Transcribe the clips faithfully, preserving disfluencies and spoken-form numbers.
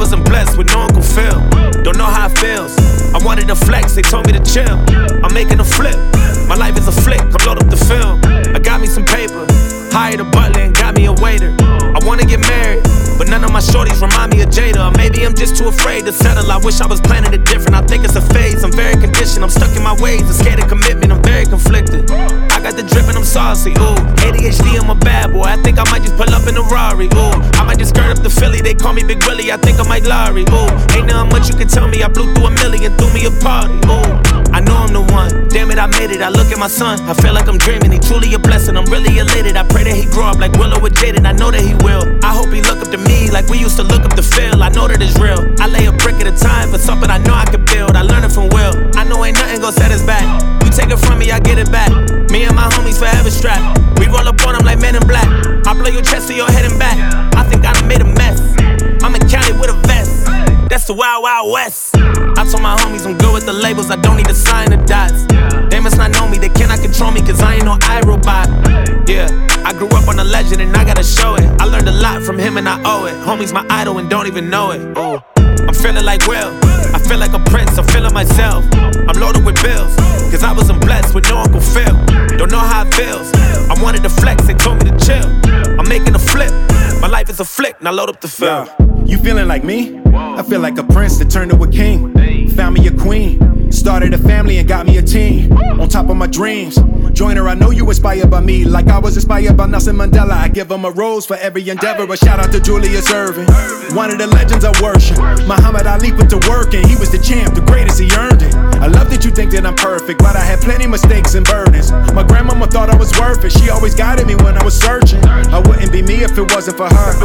wasn't blessed with no Uncle Phil. Don't know how it feels. I wanted to flex, they told me to chill. I'm making a flip. My life is a flick, I load up the film. I got me some paper, hired a butler and got me a waiter. I wanna get married, but none of my shorties remind me of Jada. Or maybe I'm just too afraid to settle. I wish I was planning it different. I think it's a phase, I'm very conditioned. I'm stuck in my ways, I'm scared of commitment, I'm very conflicted. I got the drip and I'm saucy, ooh. A D H D, I'm a bad boy, I think I might just pull up in a Rari, ooh. I might just skirt up the Philly, they call me Big Willie, I think I might Larry, ooh. Ain't nothing much you can tell me, I blew through a million, threw me a party, ooh. I know I'm the one, damn it, I made it. I look at my son, I feel like I'm dreaming. He truly a blessing, I'm really elated. I pray that he grow up like Willow with Jaden, I know that he will. I hope he look up to me like we used to look up to Phil. I know that it's real, I lay a brick at a time for something I know I can build. I learned it from Will, I know ain't nothing gon' set us back. You take it from me, I get it back. Me and my homies forever strapped. We roll up on them like Men in Black. I blow your chest to your head and back. I think I done made a mess. I'm in Cali with a vest. That's the Wild Wild West. I told my homies I'm good with the labels, I don't need to sign the dots. They must not know me, they cannot control me, cause I ain't no iRobot. Yeah, I grew up on a legend and I gotta show it. I learned a lot from him and I owe it. Homie's my idol and don't even know it. Ooh. I'm feeling like Will, I feel like a prince, I'm feeling myself. I'm loaded with bills, cause I wasn't blessed with no Uncle Phil. Don't know how it feels, I wanted to flex, they told me to chill. I'm making a flip, my life is a flick, now load up the film. Yeah. You feeling like me? I feel like a prince that turned to a king. Found me a queen, started a family and got me a team. On top of my dreams, Joyner, I know you inspired by me, like I was inspired by Nelson Mandela. I give him a rose for every endeavor. A shout out to Julius Erving, one of the legends I worship. Muhammad Ali put to work and he was the champ, the greatest, he earned it. I love that you think that I'm perfect, but I had plenty mistakes and burdens. My grandmama thought I was worth it, she always guided me when I was searching. I wouldn't be me if it wasn't for her.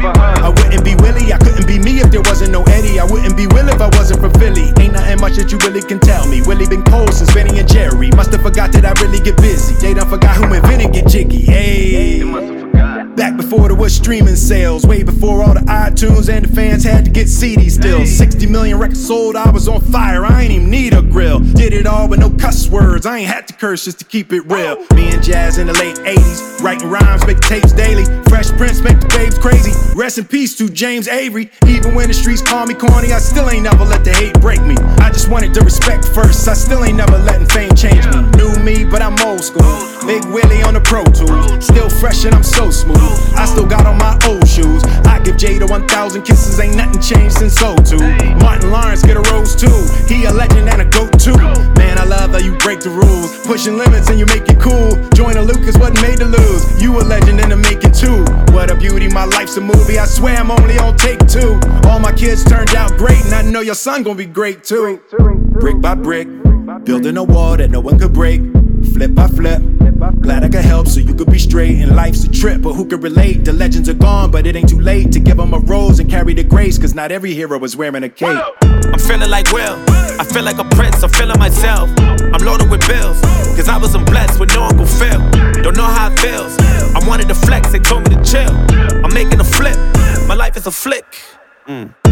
I wouldn't be Willie, I couldn't be me if there wasn't no Eddie. I wouldn't be Will if I wasn't from Philly. Ain't nothing much that you really can tell me. Willie been cold since Benny and Jerry. Must've forgot that I really get busy. They done forgot who invented Get Jiggy. Hey. Back before there was streaming sales, way before all the iTunes and the fans had to get C Ds still. sixty million records sold, I was on fire, I ain't even need a grill. Did it all with no cuss words, I ain't had to curse just to keep it real. Me and Jazz in the late eighties, writing rhymes, making tapes daily. Fresh Prince make the babes crazy. Rest in peace to James Avery. Even when the streets call me corny, I still ain't never let the hate break me. I just wanted the respect first, I still ain't never letting fame change me. New me, but I'm old school. Big Willie on the Pro Tools, still fresh and I'm so smooth. I still got on my old shoes. I give Jada one thousand kisses, ain't nothing changed since oh two. Martin Lawrence get a rose too, he a legend and a goat too. Man, I love how you break the rules, pushing limits and you make it cool. Joyner Lucas wasn't made to lose, you a legend in the making too. What a beauty, my life's a movie, I swear I'm only on take two. All my kids turned out great and I know your son gonna be great too. Brick by brick, building a wall that no one could break. Flip by flip, glad I could help so you could be straight. And life's a trip, but who could relate? The legends are gone, but it ain't too late to give them a rose and carry the grace, cause not every hero is wearing a cape. I'm feeling like Will, I feel like a prince, I'm feeling myself. I'm loaded with bills, cause I wasn't blessed with no Uncle Phil. Don't know how it feels, I wanted to flex, they told me to chill. I'm making a flip, my life is a flick. Mm.